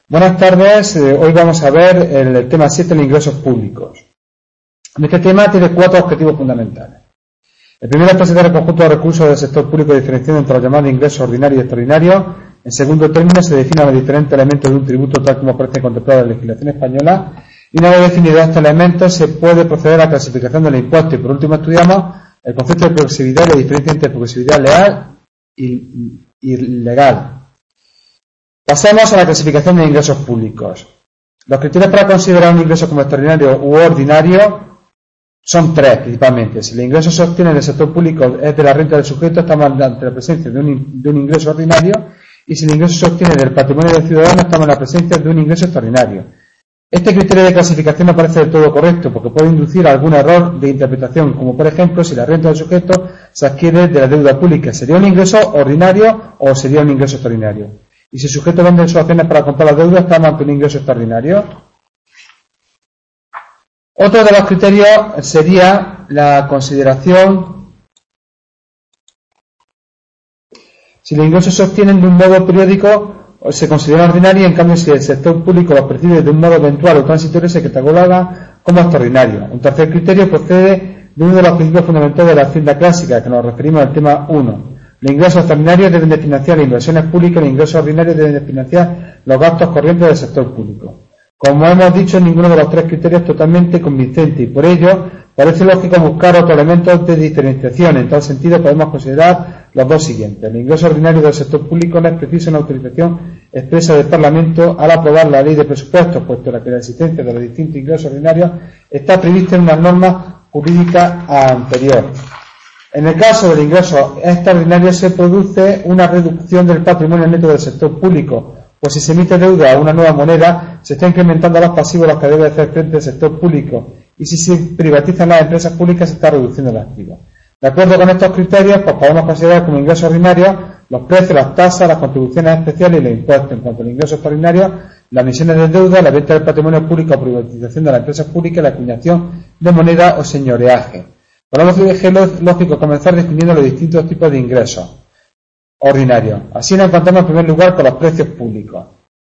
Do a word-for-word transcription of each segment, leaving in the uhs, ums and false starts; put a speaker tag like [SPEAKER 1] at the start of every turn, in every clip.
[SPEAKER 1] Buenas tardes, eh, hoy vamos a ver el, el tema siete, los ingresos públicos. Este tema tiene cuatro objetivos fundamentales. El primero es presentar el conjunto de recursos del sector público diferenciando entre los llamados ingresos ordinarios y extraordinarios. En segundo término, se definen los diferentes elementos de un tributo tal como aparece contemplado en la legislación española. Y una vez definidos estos elementos, se puede proceder a la clasificación del impuesto. Y por último, estudiamos el concepto de progresividad y la diferencia entre progresividad legal y, y legal. Pasemos a la clasificación de ingresos públicos. Los criterios para considerar un ingreso como extraordinario u ordinario son tres principalmente. Si el ingreso se obtiene del sector público es de la renta del sujeto, estamos ante la presencia de un, de un ingreso ordinario, y si el ingreso se obtiene del patrimonio del ciudadano, estamos en la presencia de un ingreso extraordinario. Este criterio de clasificación no parece del todo correcto porque puede inducir a algún error de interpretación, como por ejemplo si la renta del sujeto se adquiere de la deuda pública, ¿sería un ingreso ordinario o sería un ingreso extraordinario? Y si el sujeto vende sus acciones para comprar la deuda, ¿estamos ante un ingreso extraordinario? Otro de los criterios sería la consideración si los ingresos se obtienen de un modo periódico o se considera ordinario, y en cambio si el sector público los percibe de un modo eventual o transitorio se cataloga como extraordinario. Un tercer criterio procede de uno de los principios fundamentales de la hacienda clásica, que nos referimos al tema uno. Los ingresos extraordinarios deben de financiar las inversiones públicas, los ingresos ordinarios deben de financiar los gastos corrientes del sector público. Como hemos dicho, ninguno de los tres criterios es totalmente convincente y por ello parece lógico buscar otros elementos de diferenciación. En tal sentido podemos considerar los dos siguientes. El ingreso ordinario del sector público no es preciso una autorización expresa del Parlamento al aprobar la ley de presupuestos, puesto que la existencia de los distintos ingresos ordinarios está prevista en una norma jurídica anterior. En el caso del ingreso extraordinario se produce una reducción del patrimonio neto del sector público, pues si se emite deuda a una nueva moneda, se está incrementando los pasivos a los que debe hacer frente el sector público, y si se privatizan las empresas públicas se está reduciendo el activo. De acuerdo con estos criterios, pues podemos considerar como ingresos ordinarios los precios, las tasas, las contribuciones especiales y los impuestos. En cuanto al ingreso extraordinario, las emisiones de deuda, la venta del patrimonio público o privatización de las empresas públicas, la acuñación de moneda o señoreaje. Podemos decir lógico comenzar definiendo los distintos tipos de ingresos ordinarios. Así nos encontramos en primer lugar con los precios públicos.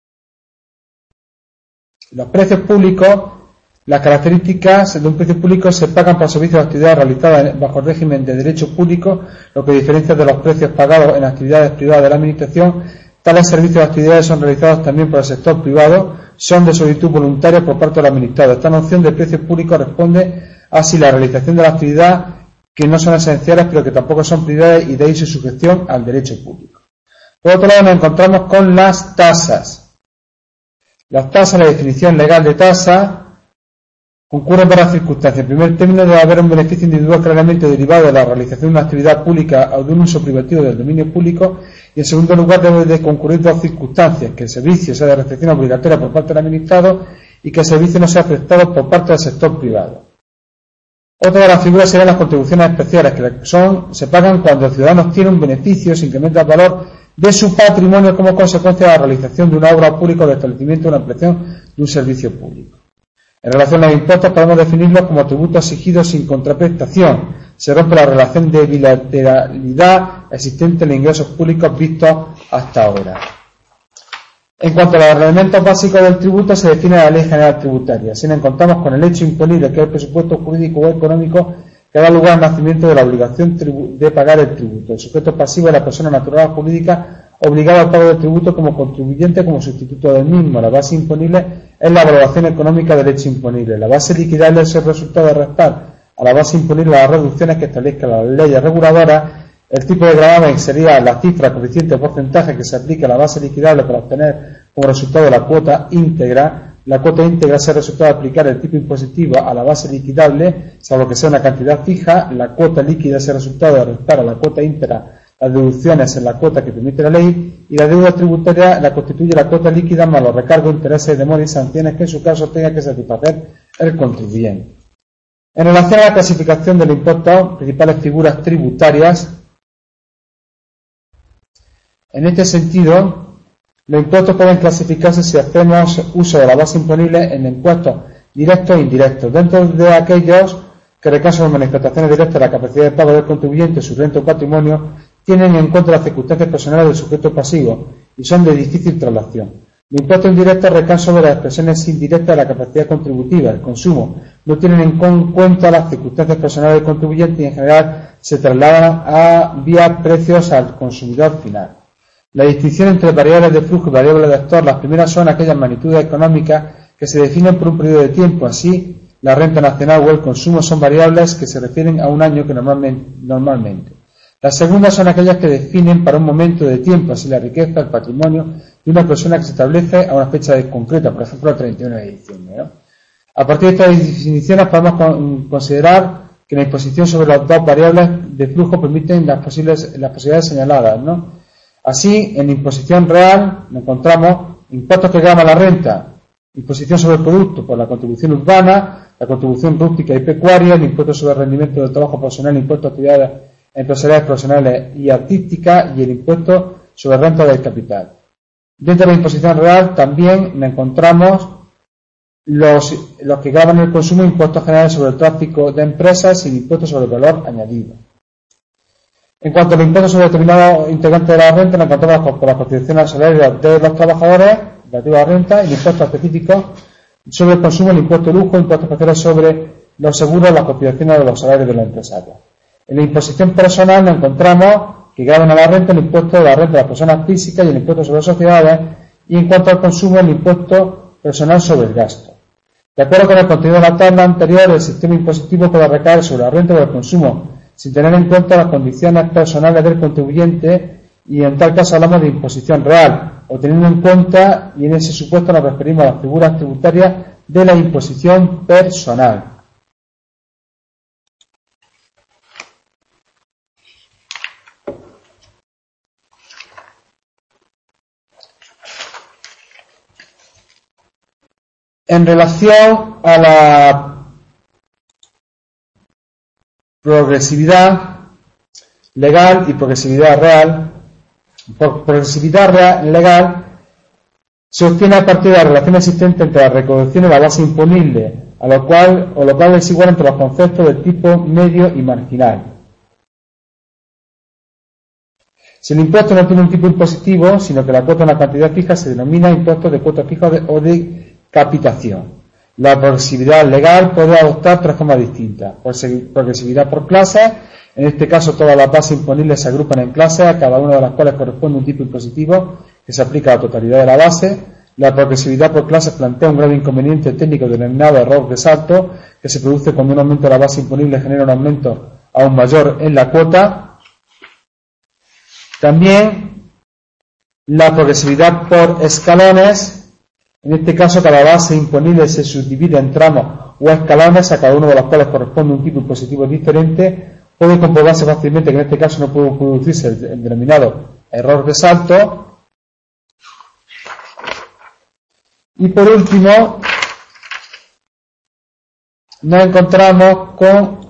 [SPEAKER 1] Los precios públicos, las características de un precio público se pagan por servicios de actividades realizadas bajo el régimen de derecho público, lo que diferencia de los precios pagados en actividades privadas de la administración. Tales servicios de actividades son realizados también por el sector privado, son de solicitud voluntaria por parte del administrado. Esta noción de precios públicos responde así la realización de la actividad que no son esenciales pero que tampoco son prioridades y de ahí su sujeción al derecho público. Por otro lado nos encontramos con las tasas. Las tasas, la definición legal de tasa, concurren varias circunstancias. En primer término debe haber un beneficio individual claramente derivado de la realización de una actividad pública o de un uso privativo del dominio público, y en segundo lugar debe de concurrir dos circunstancias: que el servicio sea de recepción obligatoria por parte del administrado y que el servicio no sea prestado por parte del sector privado. Otra de las figuras serían las contribuciones especiales, que son, se pagan cuando el ciudadano obtiene un beneficio, se incrementa el valor de su patrimonio como consecuencia de la realización de una obra pública o del establecimiento de una ampliación de un servicio público. En relación a los impuestos podemos definirlos como tributos exigidos sin contraprestación. Se rompe la relación de bilateralidad existente en los ingresos públicos vistos hasta ahora. En cuanto a los elementos básicos del tributo, se define la Ley General Tributaria. Así nos encontramos con el hecho imponible, que es el presupuesto jurídico o económico que da lugar al nacimiento de la obligación de pagar el tributo. El sujeto pasivo es la persona natural o jurídica obligada al pago del tributo como contribuyente como sustituto del mismo. La base imponible es la valoración económica del hecho imponible. La base liquidable es el resultado de restar a la base imponible las reducciones que establezcan las leyes reguladoras. El tipo de gravamen sería la cifra, coeficiente o porcentaje que se aplica a la base liquidable para obtener como resultado la cuota íntegra. La cuota íntegra es el resultado de aplicar el tipo impositivo a la base liquidable, salvo que sea una cantidad fija. La cuota líquida es el resultado de restar a la cuota íntegra las deducciones en la cuota que permite la ley, y la deuda tributaria la constituye la cuota líquida más los recargos, intereses, demoras y sanciones que en su caso tenga que satisfacer el contribuyente. En relación a la clasificación del impuesto, principales figuras tributarias. En este sentido, los impuestos pueden clasificarse si hacemos uso de la base imponible en impuestos directos e indirectos. Dentro de aquellos que recasan en manifestaciones directas de la capacidad de pago del contribuyente, su renta o patrimonio, tienen en cuenta las circunstancias personales del sujeto pasivo y son de difícil traslación. Los impuestos indirectos recaen sobre las expresiones indirectas de la capacidad contributiva, el consumo. No tienen en cuenta las circunstancias personales del contribuyente y en general se trasladan a vía precios al consumidor final. La distinción entre variables de flujo y variables de actor, las primeras son aquellas magnitudes económicas que se definen por un periodo de tiempo, así la renta nacional o el consumo son variables que se refieren a un año que normalmente, normalmente. Las segundas son aquellas que definen para un momento de tiempo, así la riqueza, el patrimonio de una persona que se establece a una fecha concreta, por ejemplo el treinta y uno de diciembre, ¿no? A partir de estas definiciones podemos considerar que la imposición sobre las dos variables de flujo permiten las, posibles, las posibilidades señaladas, ¿no? Así, en imposición real encontramos impuestos que gravan la renta, imposición sobre el producto por la contribución urbana, la contribución rústica y pecuaria, el impuesto sobre el rendimiento del trabajo profesional, el impuesto a actividades empresariales, profesionales y artísticas y el impuesto sobre renta del capital. Dentro de la imposición real también encontramos los, los que gravan el consumo, impuestos generales sobre el tráfico de empresas y el impuesto sobre el valor añadido. En cuanto al impuesto sobre determinados integrantes de la renta, nos encontramos con la constitución al salario de los trabajadores, relativo a la renta, el impuesto específico sobre el consumo, el impuesto de lujo, impuestos especiales sobre los seguros, las cotizaciones de los salarios de los empresarios. En la imposición personal nos encontramos que gravan a la renta el impuesto de la renta de las personas físicas y el impuesto sobre sociedades, y en cuanto al consumo, el impuesto personal sobre el gasto. De acuerdo con el contenido de la tabla anterior, el sistema impositivo puede recaer sobre la renta del consumo, sin tener en cuenta las condiciones personales del contribuyente, y en tal caso hablamos de imposición real, o teniendo en cuenta, y en ese supuesto nos referimos a las figuras tributarias de la imposición personal. En relación a la progresividad legal y progresividad real, por progresividad real, legal se obtiene a partir de la relación existente entre la recaudación y la base imponible, a lo cual, o lo cual es igual entre los conceptos del tipo medio y marginal. Si el impuesto no tiene un tipo impositivo, sino que la cuota es una cantidad fija, se denomina impuesto de cuota fija o de capitación. La progresividad legal puede adoptar tres formas distintas. Progresividad por clases, en este caso todas las bases imponibles se agrupan en clases, a cada una de las cuales corresponde un tipo impositivo que se aplica a la totalidad de la base. La progresividad por clases plantea un grave inconveniente técnico denominado error de salto, que se produce cuando un aumento de la base imponible genera un aumento aún mayor en la cuota. También la progresividad por escalones. En este caso, cada base imponible se subdivide en tramos o escalones, a cada uno de los cuales corresponde un tipo impositivo diferente. Puede comprobarse fácilmente que en este caso no puede producirse el, el denominado error de salto. Y por último, nos encontramos con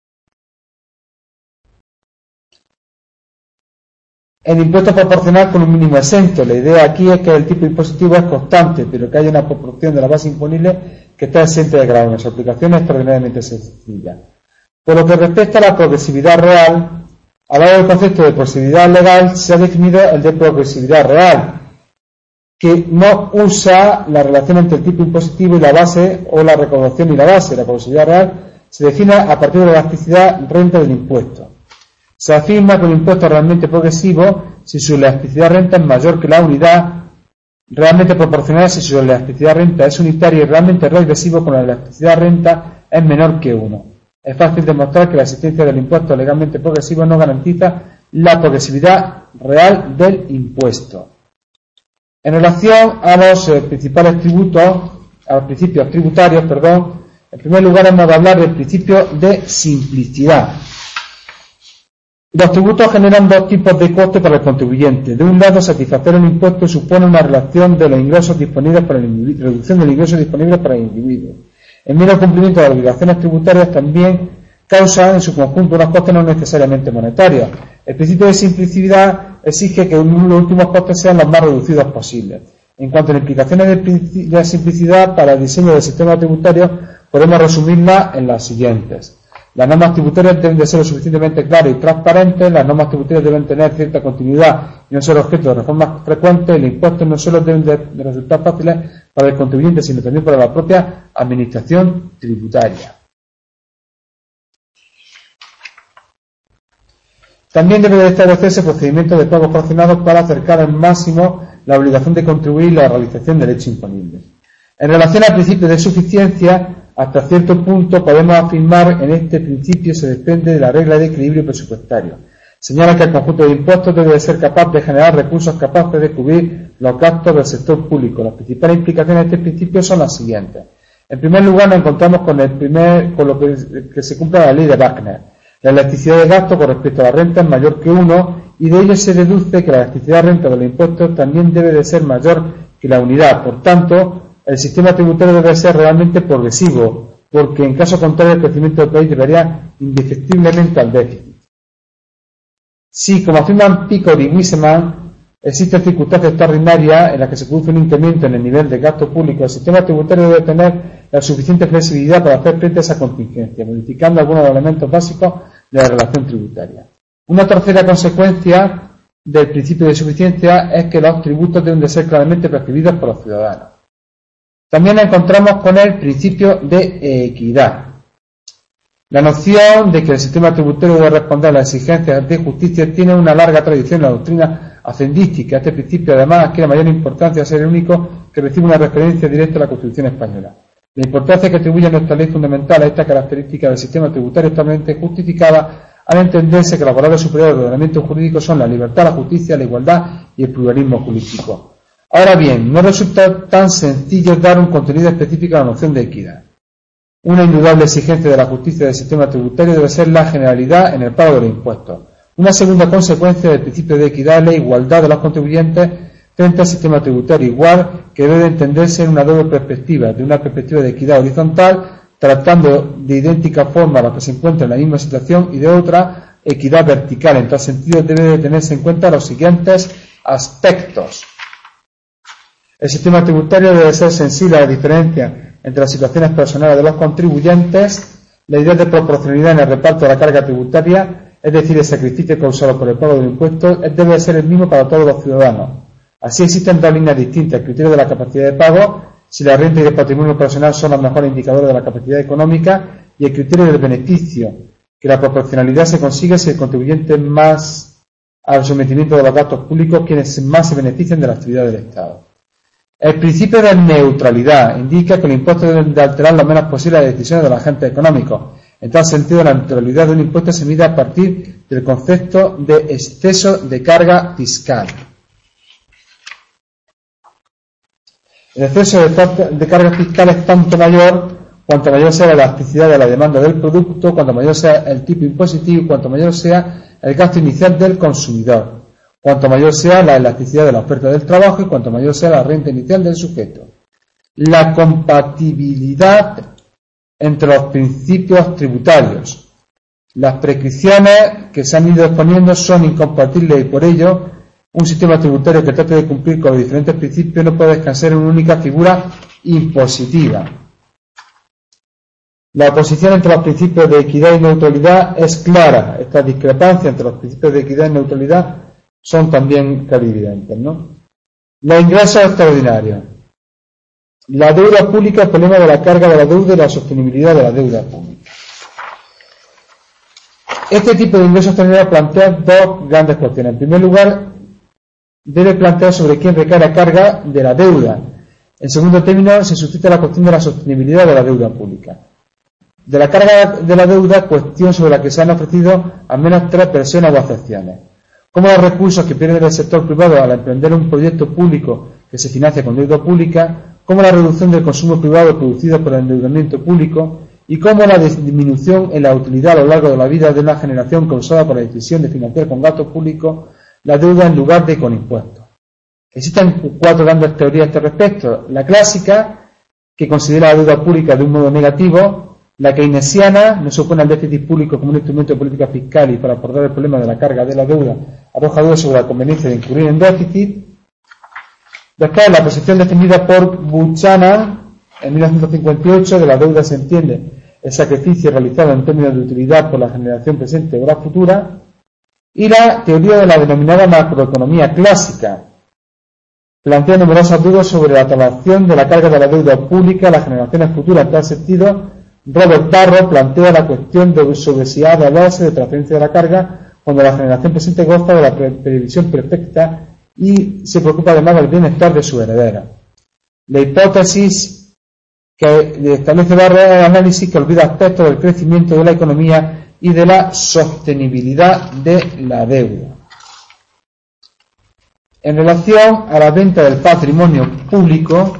[SPEAKER 1] el impuesto proporcional con un mínimo exento. La idea aquí es que el tipo impositivo es constante, pero que haya una proporción de la base imponible que está exenta de gravamen. Su aplicación es extraordinariamente sencilla. Por lo que respecta a la progresividad real, al lado del concepto de progresividad legal se ha definido el de progresividad real, que no usa la relación entre el tipo impositivo y la base, o la recaudación y la base. La progresividad real se define a partir de la elasticidad renta del impuesto. Se afirma que un impuesto es realmente progresivo si su elasticidad renta es mayor que la unidad, realmente proporcional si su elasticidad renta es unitaria, y realmente regresivo cuando la elasticidad renta es menor que uno. Es fácil demostrar que la existencia del impuesto legalmente progresivo no garantiza la progresividad real del impuesto. En relación a los eh, principales tributos, a los principios tributarios, perdón, en primer lugar hemos de hablar del principio de simplicidad. Los tributos generan dos tipos de coste para el contribuyente. De un lado, satisfacer el impuesto supone una relación de los ingresos disponibles para el individuo, reducción de los ingresos disponibles para el individuo. El mero cumplimiento de las obligaciones tributarias también causa en su conjunto unos costes no necesariamente monetarios. El principio de simplicidad exige que los últimos costes sean los más reducidos posibles. En cuanto a las implicaciones de la simplicidad para el diseño del sistema tributario, podemos resumirlas en las siguientes. Las normas tributarias deben de ser lo suficientemente claras y transparentes, las normas tributarias deben tener cierta continuidad y no ser objeto de reformas frecuentes, los impuestos no solo deben de, de resultar fáciles para el contribuyente, sino también para la propia administración tributaria. También debe de establecerse procedimientos de pagos fraccionados para acercar al máximo la obligación de contribuir y la realización del hecho imponible. En relación al principio de suficiencia, hasta cierto punto podemos afirmar en este principio se desprende de la regla de equilibrio presupuestario. Señala que el conjunto de impuestos debe de ser capaz de generar recursos capaces de cubrir los gastos del sector público. Las principales implicaciones de este principio son las siguientes. En primer lugar, nos encontramos con el primer, con lo que, que se cumple la ley de Wagner. La elasticidad de gasto con respecto a la renta es mayor que uno y de ello se deduce que la elasticidad de renta de los impuestos también debe de ser mayor que la unidad. Por tanto, el sistema tributario debe ser realmente progresivo, porque en caso contrario el crecimiento del país llevaría indefectiblemente al déficit. Si, como afirman Picot y Wiseman, existen circunstancias extraordinarias en las que se produce un incremento en el nivel de gasto público, el sistema tributario debe tener la suficiente flexibilidad para hacer frente a esa contingencia, modificando algunos de los elementos básicos de la relación tributaria. Una tercera consecuencia del principio de suficiencia es que los tributos deben de ser claramente percibidos por los ciudadanos. También nos encontramos con el principio de equidad. La noción de que el sistema tributario debe responder a las exigencias de justicia tiene una larga tradición en la doctrina hacendística. Este principio, además, adquiere mayor importancia a ser el único que recibe una referencia directa a la Constitución española. La importancia que atribuye nuestra ley fundamental a esta característica del sistema tributario es totalmente justificada al entenderse que los valores superiores del ordenamiento jurídico son la libertad, la justicia, la igualdad y el pluralismo político. Ahora bien, no resulta tan sencillo dar un contenido específico a la noción de equidad. Una indudable exigencia de la justicia del sistema tributario debe ser la generalidad en el pago de los impuestos. Una segunda consecuencia del principio de equidad es la igualdad de los contribuyentes frente al sistema tributario, igual que debe entenderse en una doble perspectiva, de una perspectiva de equidad horizontal, tratando de idéntica forma a los que se encuentran en la misma situación, y de otra, equidad vertical. En tal sentido, debe de tenerse en cuenta los siguientes aspectos. El sistema tributario debe ser sensible a la diferencia entre las situaciones personales de los contribuyentes, la idea de proporcionalidad en el reparto de la carga tributaria, es decir, el sacrificio causado por el pago de los impuestos, debe ser el mismo para todos los ciudadanos. Así existen dos líneas distintas: el criterio de la capacidad de pago, si la renta y el patrimonio personal son los mejores indicadores de la capacidad económica, y el criterio del beneficio, que la proporcionalidad se consigue si el contribuyente más al sometimiento de los gastos públicos quienes más se benefician de la actividad del Estado. El principio de neutralidad indica que los impuestos deben de alterar lo menos posible las decisiones de los agentes económicos. En tal sentido, la neutralidad de un impuesto se mide a partir del concepto de exceso de carga fiscal. El exceso de, de carga fiscal es tanto mayor cuanto mayor sea la elasticidad de la demanda del producto, cuanto mayor sea el tipo impositivo y cuanto mayor sea el gasto inicial del consumidor, cuanto mayor sea la elasticidad de la oferta del trabajo y cuanto mayor sea la renta inicial del sujeto. La compatibilidad entre los principios tributarios. Las prescripciones que se han ido exponiendo son incompatibles y por ello un sistema tributario que trate de cumplir con los diferentes principios no puede descansar en una única figura impositiva. La oposición entre los principios de equidad y neutralidad es clara. Esta discrepancia entre los principios de equidad y neutralidad son también clarividentes, ¿no? Los ingresos extraordinarios. La deuda pública, el problema de la carga de la deuda y la sostenibilidad de la deuda pública. Este tipo de ingresos extraordinarios plantea dos grandes cuestiones. En primer lugar, debe plantear sobre quién recae la carga de la deuda. En segundo término, se suscita la cuestión de la sostenibilidad de la deuda pública. De la carga de la deuda, cuestión sobre la que se han ofrecido al menos tres versiones o acepciones. Cómo los recursos que pierde el sector privado al emprender un proyecto público que se financia con deuda pública, cómo la reducción del consumo privado producido por el endeudamiento público y cómo la disminución en la utilidad a lo largo de la vida de una generación causada por la decisión de financiar con gastos públicos la deuda en lugar de con impuestos. Existen cuatro grandes teorías a este respecto. La clásica, que considera la deuda pública de un modo negativo; la keynesiana, no se opone al déficit público como un instrumento de política fiscal y para abordar el problema de la carga de la deuda arroja dudas sobre la conveniencia de incurrir en déficit. Después, la posición defendida por Buchanan en mil novecientos cincuenta y ocho, de la deuda se entiende el sacrificio realizado en términos de utilidad por la generación presente o la futura, y la teoría de la denominada macroeconomía clásica. Plantea numerosas dudas sobre la traslación de la carga de la deuda pública a las generaciones futuras. En tal sentido, Robert Barro plantea la cuestión de sobre si ha de hablarse de transferencia de la carga cuando la generación presente goza de la pre previsión perfecta y se preocupa además del bienestar de su heredera. La hipótesis que establece Barro es el análisis que olvida aspectos del crecimiento de la economía y de la sostenibilidad de la deuda. En relación a la venta del patrimonio público,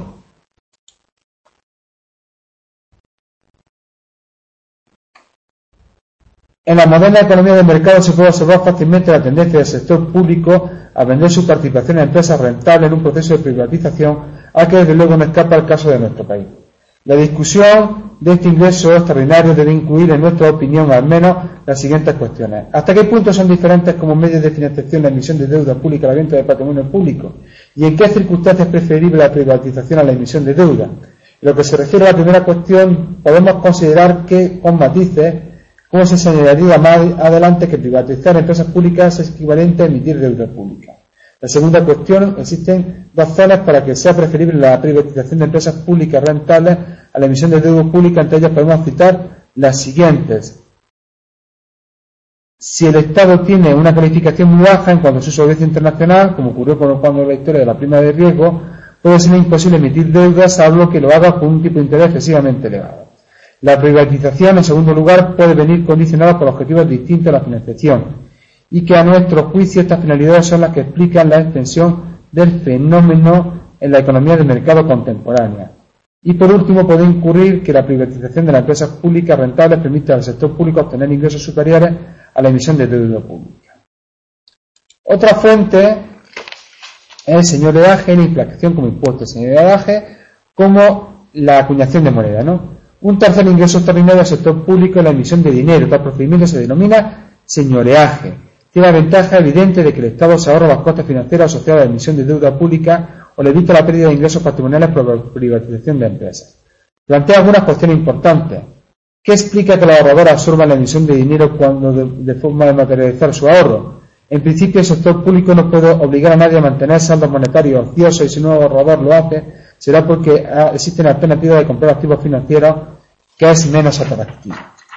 [SPEAKER 1] en la moderna economía de mercado se puede observar fácilmente la tendencia del sector público a vender su participación en empresas rentables en un proceso de privatización, al que desde luego no escapa el caso de nuestro país. La discusión de este ingreso extraordinario debe incluir, en nuestra opinión al menos, las siguientes cuestiones. ¿Hasta qué punto son diferentes como medios de financiación la emisión de deuda pública y la venta de patrimonio público? ¿Y en qué circunstancias es preferible la privatización a la emisión de deuda? En lo que se refiere a la primera cuestión, podemos considerar que, con matices, como se señalaría más adelante, que privatizar empresas públicas es equivalente a emitir deuda pública. La segunda cuestión, existen dos zonas para que sea preferible la privatización de empresas públicas rentables a la emisión de deuda pública. Entre ellas podemos citar las siguientes. Si el Estado tiene una calificación muy baja en cuanto a su solvencia internacional, como ocurrió cuando la historia de la prima de riesgo, puede ser imposible emitir deudas, salvo que lo haga con un tipo de interés excesivamente elevado. La privatización, en segundo lugar, puede venir condicionada por objetivos distintos a la financiación, y que a nuestro juicio estas finalidades son las que explican la extensión del fenómeno en la economía de mercado contemporánea. Y por último, puede incurrir que la privatización de las empresas públicas rentables permite al sector público obtener ingresos superiores a la emisión de deuda pública. Otra fuente es el señoreaje y la inflación como impuesto, el señoreaje como la acuñación de moneda, ¿no? Un tercer ingreso extraordinario del sector público es la emisión de dinero. Tal procedimiento se denomina señoreaje. Tiene la ventaja evidente de que el Estado se ahorra los costes financieros asociados a la emisión de deuda pública o le evita la pérdida de ingresos patrimoniales por la privatización de empresas. Plantea algunas cuestiones importantes. ¿Qué explica que los ahorradores absorban la emisión de dinero cuando de, de forma de materializar su ahorro? En principio, el sector público no puede obligar a nadie a mantener saldos monetarios ociosos, y si un ahorrador lo hace, será porque existen alternativas de comprar activos financieros que es menos atractivo.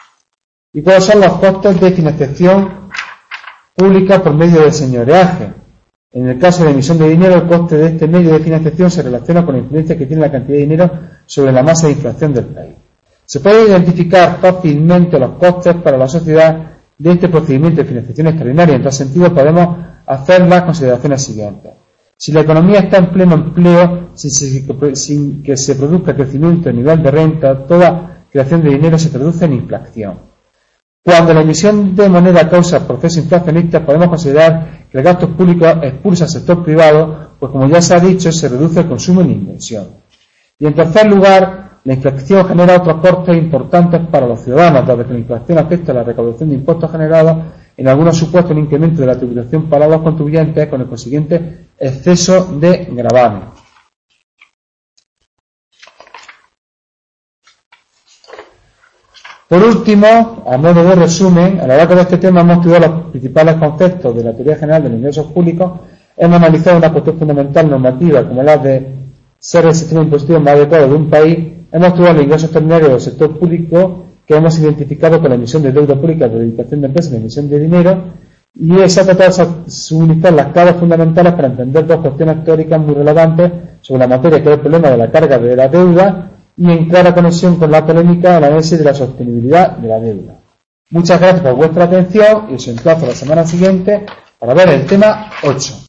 [SPEAKER 1] ¿Y cuáles son los costes de financiación pública por medio del señoreaje? En el caso de la emisión de dinero, el coste de este medio de financiación se relaciona con la influencia que tiene la cantidad de dinero sobre la masa de inflación del país. Se puede identificar fácilmente los costes para la sociedad de este procedimiento de financiación extraordinaria. En tal sentido, podemos hacer las consideraciones siguientes. Si la economía está en pleno empleo, sin, sin que se produzca crecimiento a nivel de renta, toda creación de dinero se traduce en inflación. Cuando la emisión de moneda causa procesos inflacionistas, podemos considerar que el gasto público expulsa al sector privado, pues como ya se ha dicho, se reduce el consumo en inversión. Y en tercer lugar, la inflación genera otros costes importantes para los ciudadanos, dado que la inflación afecta a la recaudación de impuestos generados, en algunos supuestos un incremento de la tributación para los contribuyentes, con el consiguiente exceso de gravamen. Por último, a modo de resumen, a lo largo de este tema hemos estudiado los principales conceptos de la teoría general de los ingresos públicos, hemos analizado una cuestión fundamental normativa como la de ser el sistema impositivo más adecuado de un país, hemos estudiado los ingresos extraordinarios del sector público que hemos identificado con la emisión de deuda pública, la dedicación de empresas y la emisión de dinero, y se ha tratado de suministrar las claves fundamentales para entender dos cuestiones teóricas muy relevantes sobre la materia, que es el problema de la carga de la deuda, y en clara conexión con la polémica el análisis de la sostenibilidad de la deuda. Muchas gracias por vuestra atención y os emplazo la semana siguiente para ver el tema ocho.